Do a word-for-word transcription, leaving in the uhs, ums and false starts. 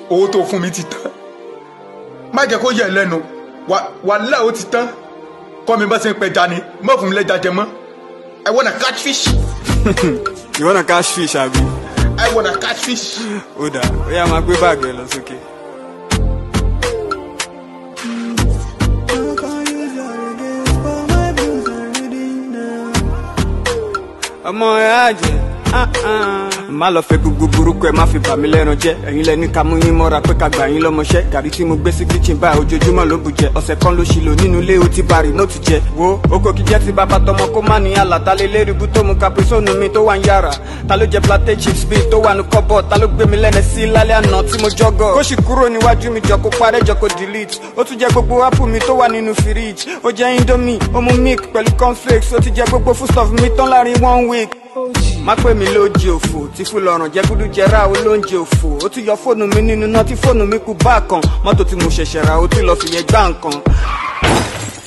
owó tó fún mi ti tán má jẹ́ kó yẹ lẹ́nu wàhálà ó ti tán kọ́ mi bá ṣe ń pẹja ni má fún mi lẹ́ja jẹ mọ́. I wanna catch fish. You wanna catch fish, abi? I wanna catch fish. Ó dáa, ó yá máa gbé báàgì ẹ lọ sókè. ọmọ ẹ á jẹ má lọ fẹ́ gbogbo burúkú ẹ má fi bà mí lẹ́ran jẹ́ ẹ̀yin lẹni ká mú yín mọ́ra pé ká gbà yín lọ́mọṣẹ́ gàrí tí mo gbé sí kitchen báyìí ojoojúmọ́ ló bù jẹ ọ̀sẹ̀ kan ló ṣì lò nínú ilé ó ti bari ló ti jẹ wo oko kìí jẹ́ ti bàbá tọmọ kó má ní àlàtálẹ̀ lérìbú tó mu caprisone mi tó wà ń yàrá ta ló jẹ plantain chips bíi tó wà ní kọ́bọ̀ ta ló gbé mi lẹ́nẹ̀ sí lálẹ́ àná tí mo jọ́gọ̀ kó sì kúrò níwájú mi jọ kó parẹ́ jọ kó delete ó tún jẹ gbogbo apple mi tó wà nínú fridge ó jẹ indomie ó mu milk pẹ̀lú cornflakes ó ti jẹ gbogbo foodstuff mi tán láàrin one week má pè mí lóúnjẹ òfò tí fún lọ́rùn jẹ́gúdú jẹrà ó lóúnjẹ òfò ó ti yọ fóònù mi nínú náà tí fóònù mi kú bá kan mọ́tò tí mo ṣẹ̀ṣẹ̀ ra ó ti lọ fìyẹn gbá nǹkan.